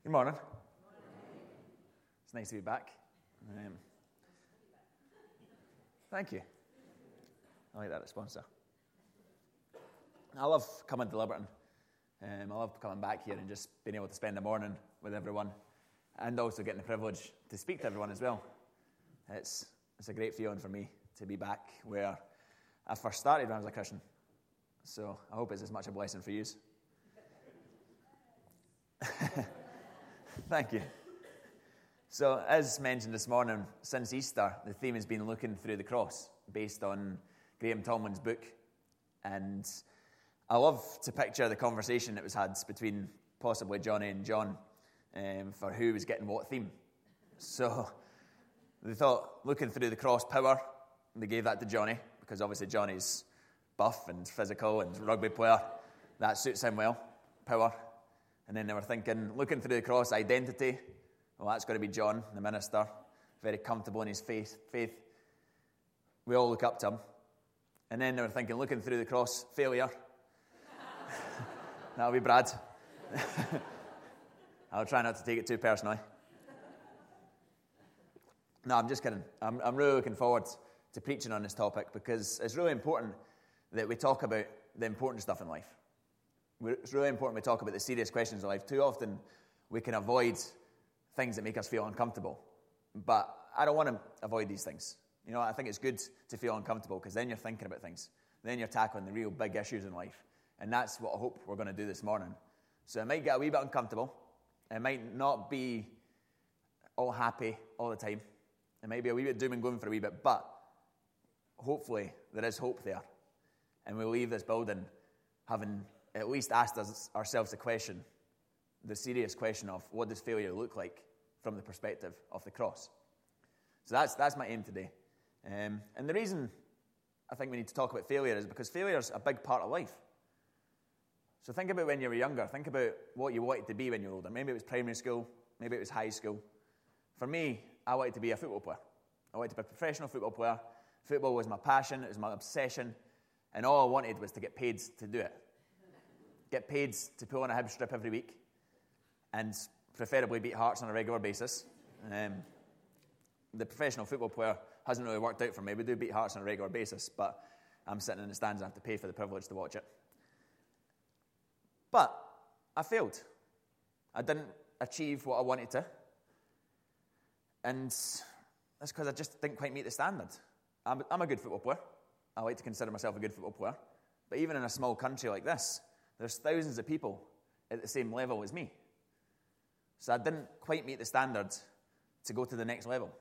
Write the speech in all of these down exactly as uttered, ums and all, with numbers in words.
Good morning. It's nice to be back. Um, thank you. I like that response, sir. I love coming to Liberton. Um, I love coming back here and just being able to spend the morning with everyone, and also getting the privilege to speak to everyone as well. It's it's a great feeling for me to be back where I first started when I was a Christian. So I hope it's as much a blessing for you. Thank you. So, as mentioned this morning, since Easter, the theme has been looking through the cross, based on Graham Tomlin's book. And I love to picture the conversation that was had between possibly Johnny and John um, for who was getting what theme. So, they thought, looking through the cross power, they gave that to Johnny, because obviously Johnny's buff and physical and rugby player. That suits him well, power. And then they were thinking, looking through the cross, identity. Well, that's got to be John, the minister, very comfortable in his faith. faith. We all look up to him. And then they were thinking, looking through the cross, failure. That'll be Brad. I'll try not to take it too personally. No, I'm just kidding. I'm, I'm really looking forward to preaching on this topic, because it's really important that we talk about the important stuff in life. It's really important we talk about the serious questions of life. Too often, we can avoid things that make us feel uncomfortable. But I don't want to avoid these things. You know, I think it's good to feel uncomfortable, because then you're thinking about things. Then you're tackling the real big issues in life. And that's what I hope we're going to do this morning. So it might get a wee bit uncomfortable. It might not be all happy all the time. It might be a wee bit doom and gloom for a wee bit. But hopefully, there is hope there. And we'll leave this building having at least asked us, ourselves the question, the serious question of what does failure look like from the perspective of the cross. So that's that's my aim today. Um, and the reason I think we need to talk about failure is because failure is a big part of life. So think about when you were younger. Think about what you wanted to be when you were older. Maybe it was primary school. Maybe it was high school. For me, I wanted to be a football player. I wanted to be a professional football player. Football was my passion. It was my obsession. And all I wanted was to get paid to do it. Get paid to pull on a Hibs strip every week, and preferably beat Hearts on a regular basis. Um, the professional football player hasn't really worked out for me. We do beat Hearts on a regular basis, but I'm sitting in the stands and I have to pay for the privilege to watch it. But I failed. I didn't achieve what I wanted to. And that's because I just didn't quite meet the standard. I'm, I'm a good football player. I like to consider myself a good football player. But even in a small country like this, there's thousands of people at the same level as me. So I didn't quite meet the standards to go to the next level.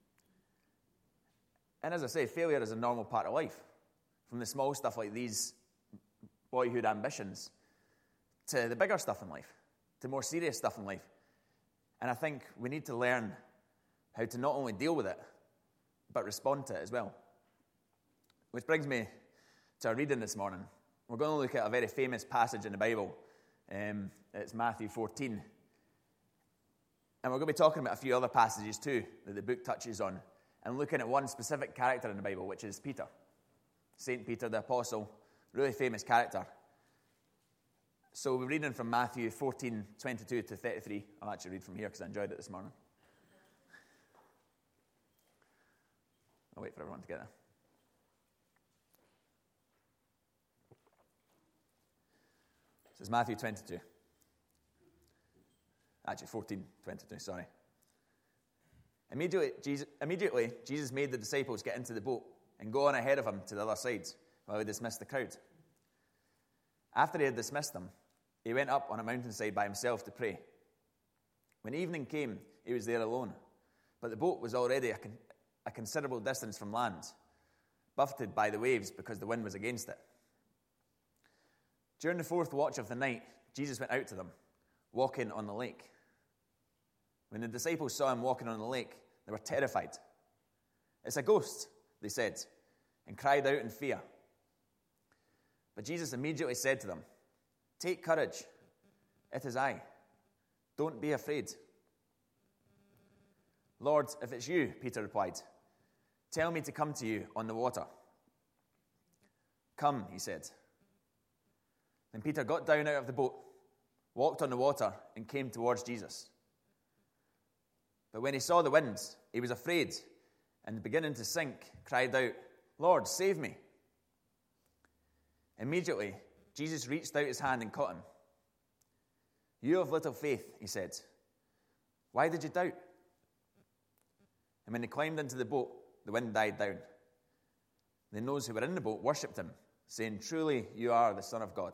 And as I say, failure is a normal part of life. From the small stuff like these boyhood ambitions to the bigger stuff in life, to more serious stuff in life. And I think we need to learn how to not only deal with it, but respond to it as well. Which brings me to our reading this morning. We're going to look at a very famous passage in the Bible. Um, it's Matthew fourteen. And we're going to be talking about a few other passages too that the book touches on, and looking at one specific character in the Bible, which is Peter. Saint Peter, the apostle, really famous character. So we're reading from Matthew fourteen, twenty-two to thirty-three. I'll actually read from here because I enjoyed it this morning. I'll wait for everyone to get there. This is Matthew twenty-two. Actually, fourteen, twenty-two, sorry. Immediately Jesus, immediately, Jesus made the disciples get into the boat and go on ahead of him to the other side while he dismissed the crowd. After he had dismissed them, he went up on a mountainside by himself to pray. When evening came, he was there alone, but the boat was already a, con- a considerable distance from land, buffeted by the waves because the wind was against it. During the fourth watch of the night, Jesus went out to them, walking on the lake. When the disciples saw him walking on the lake, they were terrified. "It's a ghost," they said, and cried out in fear. But Jesus immediately said to them, "Take courage, it is I. Don't be afraid." "Lord, if it's you," Peter replied, "tell me to come to you on the water." "Come," he said. Then Peter got down out of the boat, walked on the water, and came towards Jesus. But when he saw the wind, he was afraid, and beginning to sink, cried out, "Lord, save me." Immediately, Jesus reached out his hand and caught him. "You of little faith," he said, "why did you doubt?" And when they climbed into the boat, the wind died down. Then those who were in the boat worshipped him, saying, "Truly, you are the Son of God."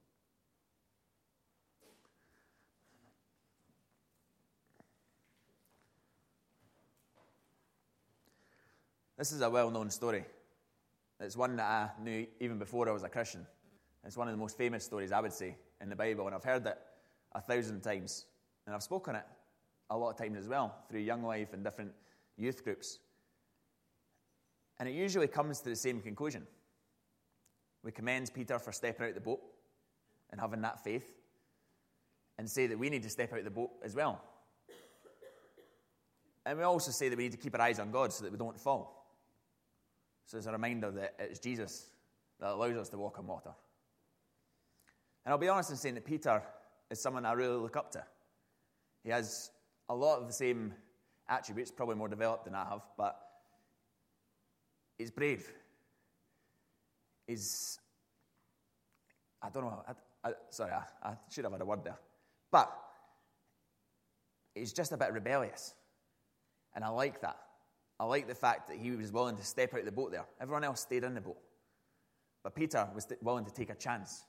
This is a well-known story. It's one that I knew even before I was a Christian. It's one of the most famous stories, I would say, in the Bible, and I've heard it a thousand times. And I've spoken it a lot of times as well, through Young Life and different youth groups. And it usually comes to the same conclusion. We commend Peter for stepping out the boat and having that faith, and say that we need to step out the boat as well. And we also say that we need to keep our eyes on God so that we don't fall. So it's a reminder that it's Jesus that allows us to walk on water. And I'll be honest in saying that Peter is someone I really look up to. He has a lot of the same attributes, probably more developed than I have, but he's brave. He's, I don't know, I, I, sorry, I, I should have had a word there. But he's just a bit rebellious. And I like that. I like the fact that he was willing to step out the boat there. Everyone else stayed in the boat. But Peter was willing to take a chance.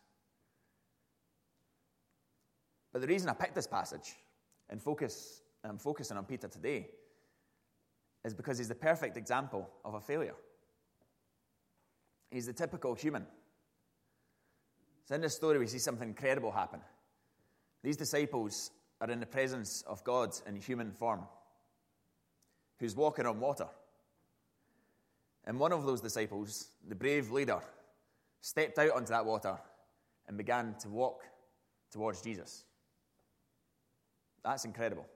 But the reason I picked this passage and focus, and I'm focusing on Peter today, is because he's the perfect example of a failure. He's the typical human. So in this story, we see something incredible happen. These disciples are in the presence of God in human form, who's walking on water. And one of those disciples, the brave leader, stepped out onto that water and began to walk towards Jesus. That's incredible.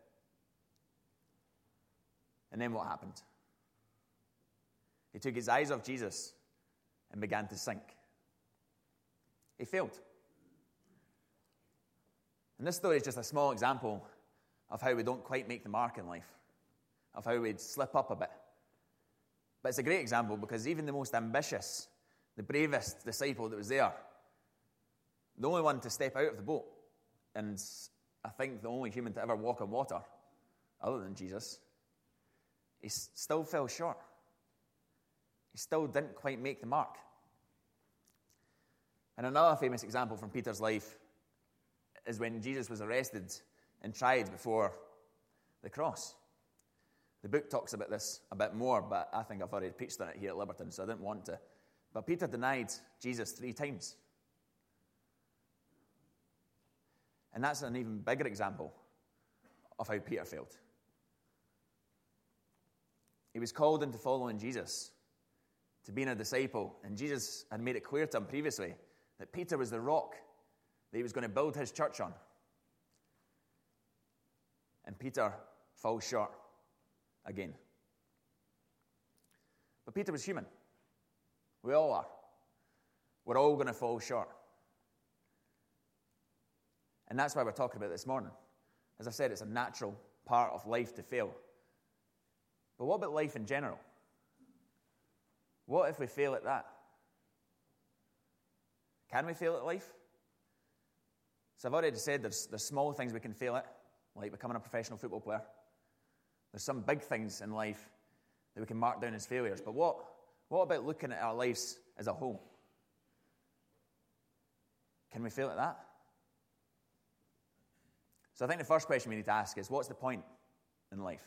And then what happened? He took his eyes off Jesus and began to sink. He failed. And this story is just a small example of how we don't quite make the mark in life, of how we'd slip up a bit. But it's a great example because even the most ambitious, the bravest disciple that was there, the only one to step out of the boat, and I think the only human to ever walk on water, other than Jesus, he still fell short. He still didn't quite make the mark. And another famous example from Peter's life is when Jesus was arrested and tried before the cross. The book talks about this a bit more, but I think I've already preached on it here at Liberton, so I didn't want to. But Peter denied Jesus three times. And that's an even bigger example of how Peter failed. He was called into following Jesus, to being a disciple, and Jesus had made it clear to him previously that Peter was the rock that he was going to build his church on. And Peter falls short again. But Peter was human. We all are. We're all going to fall short. And that's why we're talking about it this morning. As I said, it's a natural part of life to fail. But what about life in general? What if we fail at that? Can we fail at life? So I've already said there's, there's small things we can fail at, like becoming a professional football player. There's some big things in life that we can mark down as failures. But what, what about looking at our lives as a whole? Can we fail at that? So I think the first question we need to ask is, what's the point in life?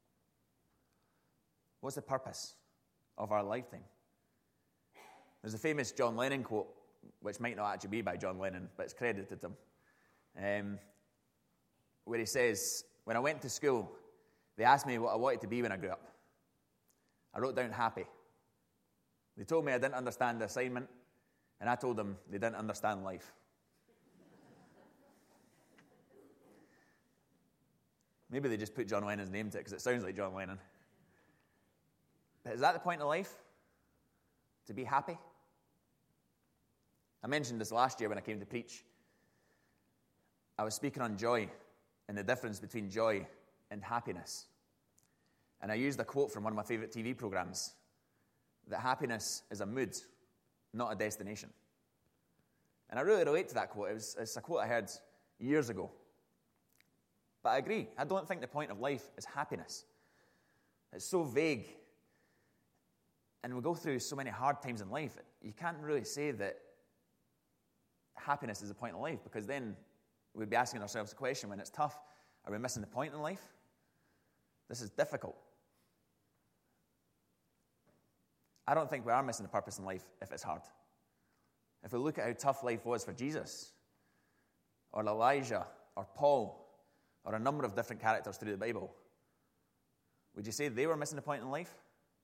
What's the purpose of our lifetime? There's a famous John Lennon quote, which might not actually be by John Lennon, but it's credited to him, um, where he says, "When I went to school, they asked me what I wanted to be when I grew up. I wrote down happy. They told me I didn't understand the assignment, and I told them they didn't understand life." Maybe they just put John Lennon's name to it because it sounds like John Lennon. But is that the point of life? To be happy? I mentioned this last year when I came to preach. I was speaking on joy and the difference between joy and happiness. And I used a quote from one of my favorite T V programs, that happiness is a mood, not a destination. And I really relate to that quote. It was, it's a quote I heard years ago. But I agree. I don't think the point of life is happiness. It's so vague. And we go through so many hard times in life, you can't really say that happiness is the point of life, because then we'd be asking ourselves the question, when it's tough, are we missing the point in life? This is difficult. I don't think we are missing the purpose in life if it's hard. If we look at how tough life was for Jesus, or Elijah, or Paul, or a number of different characters through the Bible, would you say they were missing the point in life?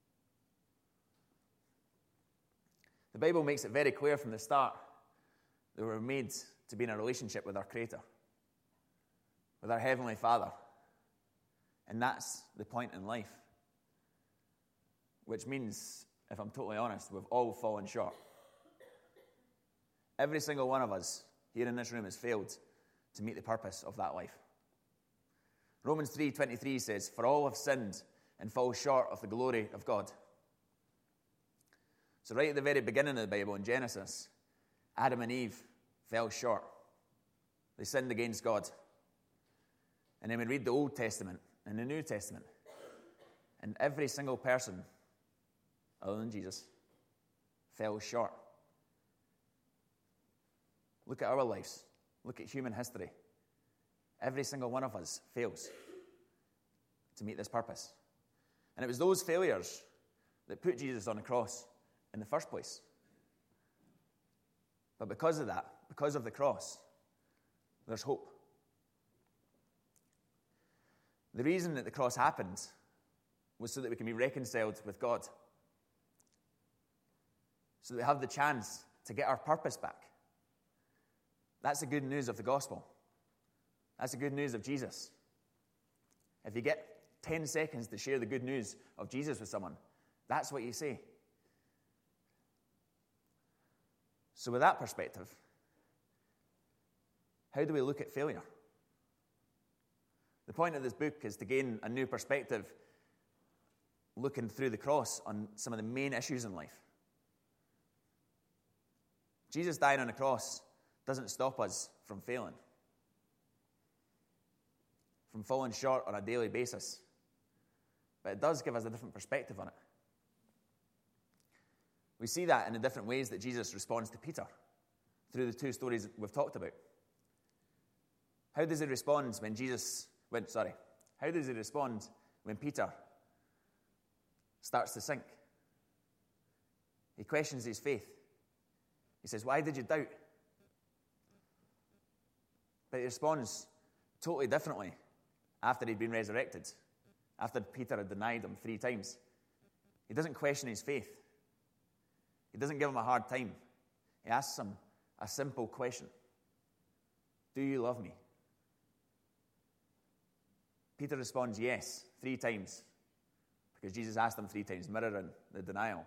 The Bible makes it very clear from the start that we're made to be in a relationship with our Creator, with our Heavenly Father. And that's the point in life. Which means, if I'm totally honest, we've all fallen short. Every single one of us here in this room has failed to meet the purpose of that life. Romans three twenty-three says, "For all have sinned and fall short of the glory of God." So right at the very beginning of the Bible, in Genesis, Adam and Eve fell short. They sinned against God. And then we read the Old Testament and the New Testament, and every single person, other than Jesus, fell short. Look at our lives. Look at human history. Every single one of us fails to meet this purpose. And it was those failures that put Jesus on the cross in the first place. But because of that, because of the cross, there's hope. The reason that the cross happened was so that we can be reconciled with God, so that we have the chance to get our purpose back. That's the good news of the gospel. That's the good news of Jesus. If you get ten seconds to share the good news of Jesus with someone, that's what you say. So with that perspective, how do we look at failure? The point of this book is to gain a new perspective, looking through the cross on some of the main issues in life. Jesus dying on the cross doesn't stop us from failing, from falling short on a daily basis. But it does give us a different perspective on it. We see that in the different ways that Jesus responds to Peter through the two stories we've talked about. How does he respond when Jesus, when, sorry, how does he respond when Peter starts to sink? He questions his faith. He says, "Why did you doubt?" But he responds totally differently after he'd been resurrected, after Peter had denied him three times. He doesn't question his faith. He doesn't give him a hard time. He asks him a simple question. "Do you love me?" Peter responds yes, three times, because Jesus asked him three times, mirroring the denial.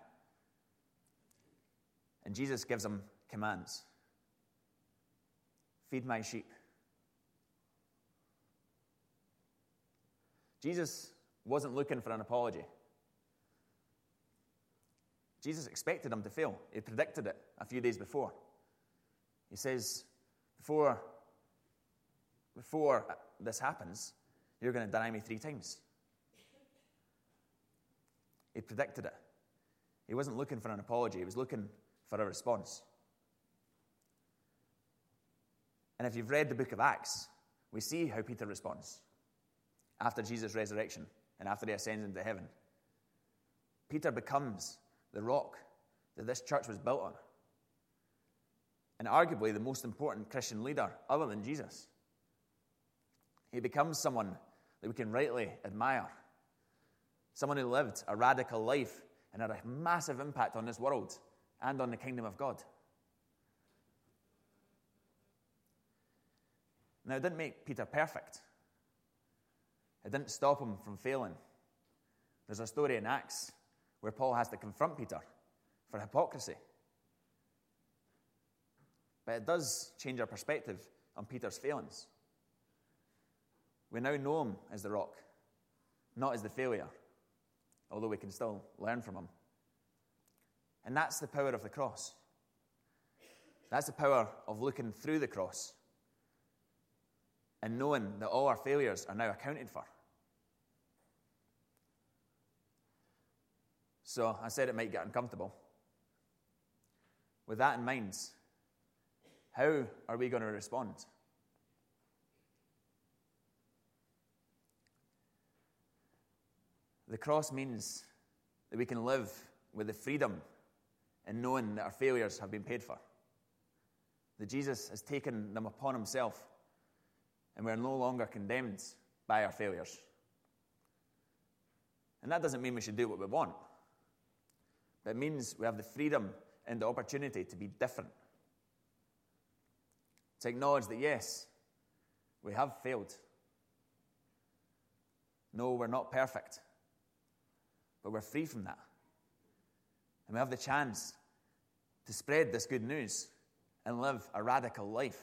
And Jesus gives him commands. "Feed my sheep." Jesus wasn't looking for an apology. Jesus expected him to fail. He predicted it a few days before. He says, before, before this happens, you're going to deny me three times. He predicted it. He wasn't looking for an apology. He was looking for a response. And if you've read the book of Acts, we see how Peter responds after Jesus' resurrection and after he ascends into heaven. Peter becomes the rock that this church was built on, and arguably the most important Christian leader other than Jesus. He becomes someone that we can rightly admire, someone who lived a radical life and had a massive impact on this world and on the kingdom of God. Now, it didn't make Peter perfect. It didn't stop him from failing. There's a story in Acts where Paul has to confront Peter for hypocrisy. But it does change our perspective on Peter's failings. We now know him as the rock, not as the failure, although we can still learn from him. And that's the power of the cross. That's the power of looking through the cross and knowing that all our failures are now accounted for. So I said it might get uncomfortable. With that in mind, how are we going to respond? The cross means that we can live with the freedom in knowing that our failures have been paid for. That Jesus has taken them upon himself, and we are no longer condemned by our failures. And that doesn't mean we should do what we want, but it means we have the freedom and the opportunity to be different. To acknowledge that, yes, we have failed. No, we're not perfect, but we're free from that. And we have the chance to spread this good news and live a radical life.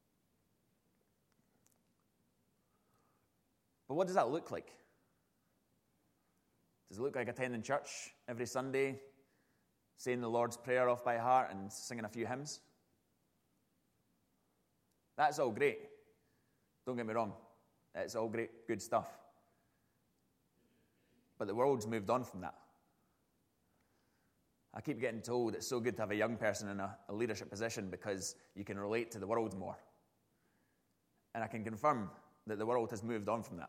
But what does that look like? Does it look like attending church every Sunday, saying the Lord's Prayer off by heart and singing a few hymns? That's all great. Don't get me wrong. It's all great, good stuff. But the world's moved on from that. I keep getting told it's so good to have a young person in a, a leadership position because you can relate to the world more. And I can confirm that the world has moved on from that.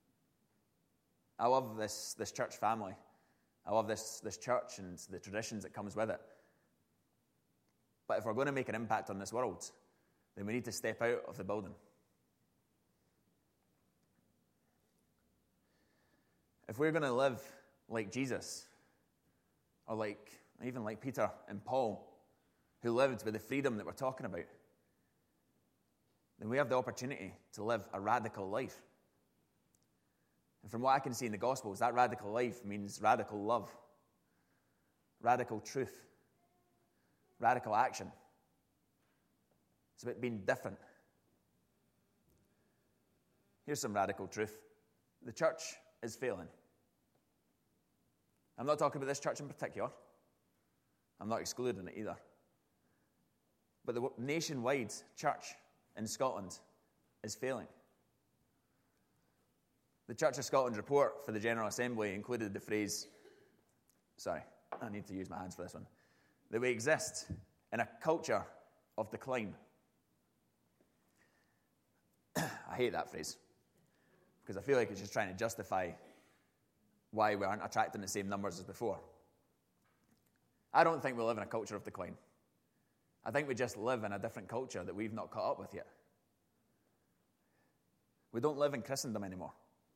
I love this, this church family. I love this, this church and the traditions that comes with it. But if we're going to make an impact on this world, then we need to step out of the building. If we're going to live like Jesus, or like even like Peter and Paul, who lived with the freedom that we're talking about, then we have the opportunity to live a radical life. And from what I can see in the Gospels, that radical life means radical love, radical truth, radical action. It's about being different. Here's some radical truth. The church is failing. I'm not talking about this church in particular. I'm not excluding it either. But the nationwide church in Scotland is failing. The Church of Scotland report for the General Assembly included the phrase, sorry, I need to use my hands for this one, that we exist in a culture of decline. I hate that phrase because I feel like it's just trying to justify why we aren't attracting the same numbers as before. I don't think we live in a culture of decline. I think we just live in a different culture that we've not caught up with yet. We don't live in Christendom anymore.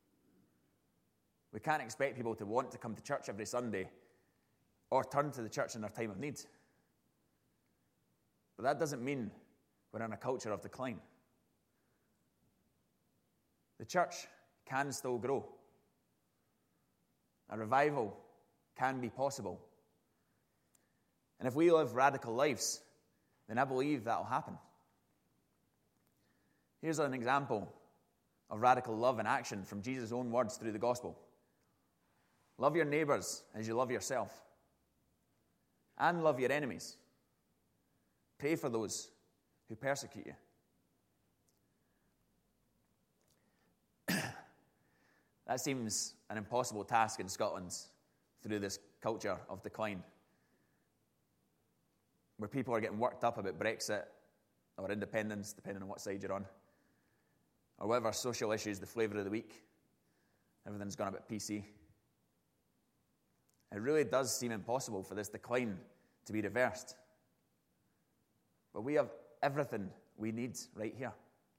We can't expect people to want to come to church every Sunday or turn to the church in their time of need. But that doesn't mean we're in a culture of decline. The church can still grow. A revival can be possible. And if we live radical lives, then I believe that will happen. Here's an example of radical love in action from Jesus' own words through the gospel. Love your neighbors as you love yourself. And love your enemies. Pray for those who persecute you. That seems an impossible task in Scotland through this culture of decline, where people are getting worked up about Brexit or independence, depending on what side you're on, or whatever social issue is the flavour of the week. Everything's gone a bit P C. It really does seem impossible for this decline to be reversed. But we have everything we need right here.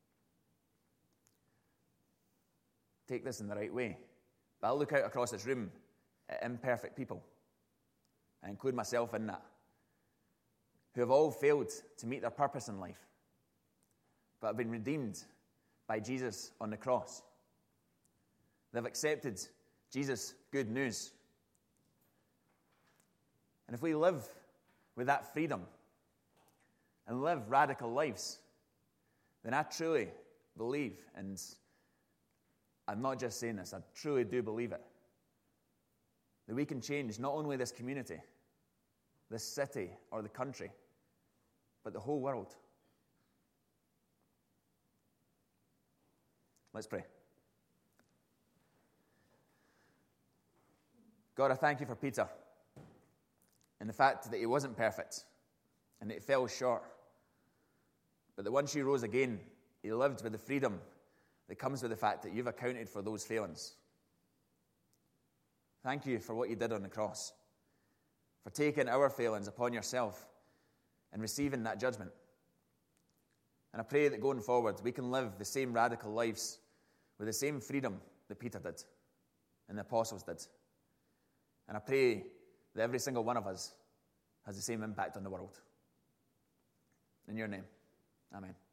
Take this in the right way. But I'll look out across this room at imperfect people, and include myself in that, who have all failed to meet their purpose in life, but have been redeemed by Jesus on the cross. They've accepted Jesus' good news. And if we live with that freedom and live radical lives, then I truly believe and I'm not just saying this, I truly do believe it, that we can change not only this community, this city, or the country, but the whole world. Let's pray. God, I thank you for Peter and the fact that he wasn't perfect and that he fell short, but that once you rose again, he lived with the freedom that comes with the fact that you've accounted for those failings. Thank you for what you did on the cross, for taking our failings upon yourself and receiving that judgment. And I pray that going forward, we can live the same radical lives with the same freedom that Peter did and the apostles did. And I pray that every single one of us has the same impact on the world. In your name, amen.